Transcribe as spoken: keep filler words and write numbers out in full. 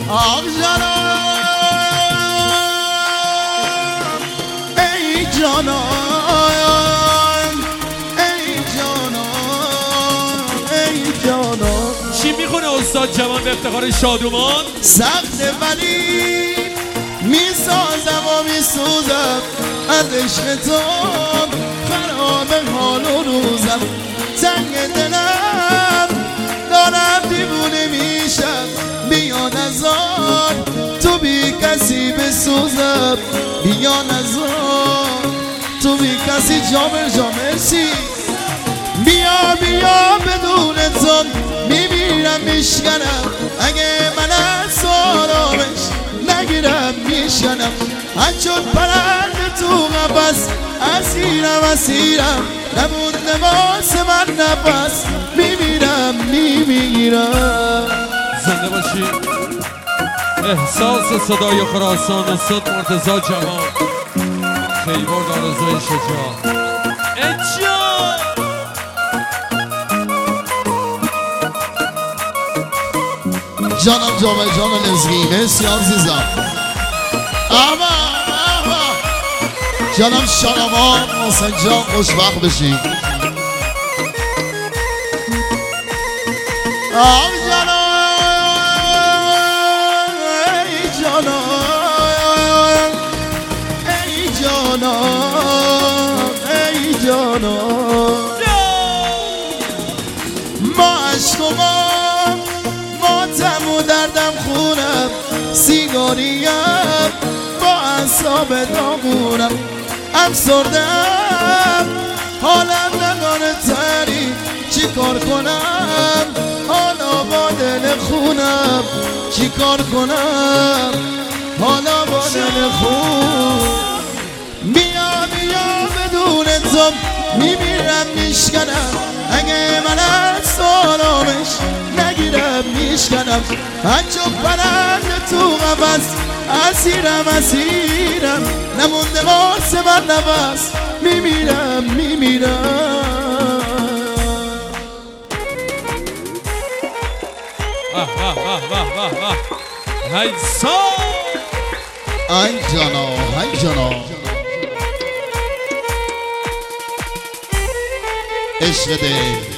آق جانم ای جانم ای جانم ای جانم. چی میخونه استاد جوان به افتخار شادومان؟ سخت ولی میسازم و میسوزم از عشق تو، خراب حال و روزم، تنگ دلم دارم دیوونه میشم، بیان از آن تو بی کسی بسوزم، بیان از آن تو بی کسی جامر جامرسی. بیا بیا بدون تو میمیرم میشکنم، اگه من از آرامش نگیرم میشکنم، همچون پرنده تو قفس اسیرم اسیرم، نمونده واسه من نفس، میمیرم میمیرم. زنده باشی. احساس صدای خراسان استاد مرتضی جوان، کیبورد آرزوی شجاع. اجا جانم جامعه جان نزگی مرسی عزیزم. احمد احمد جانم شادمان حسین جان خوشبخت بشین. آق جانم ای جانم ای جانم ای جانم. ما عشق و ما ماتم و دردم خونم، سیگاریم با اعصاب داغونم، افسردم حالم نداره تری، چی کار کنم حالا با دل خونم، چی کار کنم حالا با دل خون. بیا بیا بدون تو میمیرم میشکنم، اگه من از آرامش نگیرم میشکنم، هرچون پرنده تو قفس اسیرم اسیرم، نمونده واسه من نفس، میمیرم میمیرم. واه واه واه واه واه واه. ای سا ای جانا ای جانا عشق دل